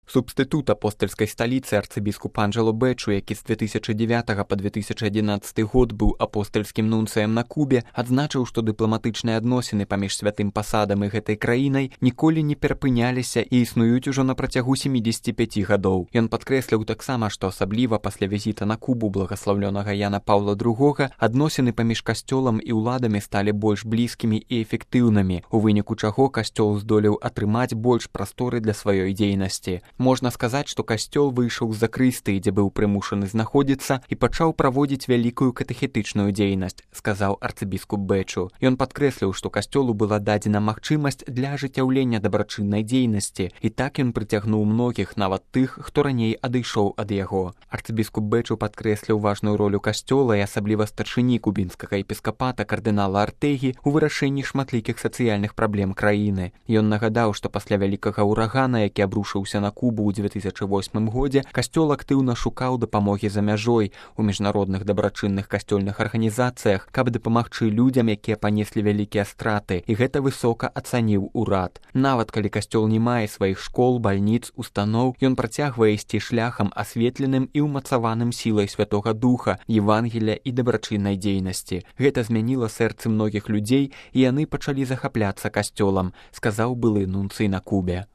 Субстытут апостальскай сталіцы арцыбіскуп Анджело Бэчу, які з 2009 па 2011 год быў апостальскім нунцыем на Кубе, адзначыў, што дыпламатычныя адносіны паміж святым пасадам і гэтай краінай ніколі не перапыняліся і існуюць ужо на працягу 75 гадоў. Ён падкрэсліў таксама, што асабліва пасля візіта на Кубу благаслаўлёнага Яна Паўла II адносіны паміж касцёлам і ўладамі сталі больш блізкімі і эфектыўнымі, у выніку чаго касцёл здолеў атрымаць больш прасторы для сваёй дзейнасці. Можна сказаць, што касцёл выйшаў з закрыстыі, дзе быў прымушаны знаходзіцца, і пачаў праводзіць вялікую катэхетычную дзейнасць, сказаў арцыбіскуп Бэчу. Ён падкрэсліў, што касцёлу была дадзена магчымасць для ажыццяўлення дабрачыннай дзейнасці, і так ён прыцягнуў многіх, нават тых, хто раней адышоў ад яго. Арцыбіскуп Бэчу падкрэсліў важную ролю касцёла і асабліва старшыні кубінскага епіскапата кардынала Артегі ў вырашэнні шматлікіх сацыяльных праблем краіны. Ён нагадаў, што пасля вялікага ўрагана, які абрушыўся на Кубу ў 2008 годзе, касцёл актыўна шукаў дапамогі за мяжой у міжнародных дабрачынных касцёльных арганізацыях, каб дапамагчы людзям, якія панеслі вялікія страты, і гэта высока ацаніў урад. Нават калі касцёл не мае сваіх школ, бальніц, устаноў, ён працягвае ісці шляхам асветленым і ўмацаваным сілай Святога Духа, Евангелія і дабрачыннай дзейнасці. Гэта змяніла сэрцы многіх людзей, і яны пачалі захапляцца касцёлам, сказаў былы нунцый на Кубе.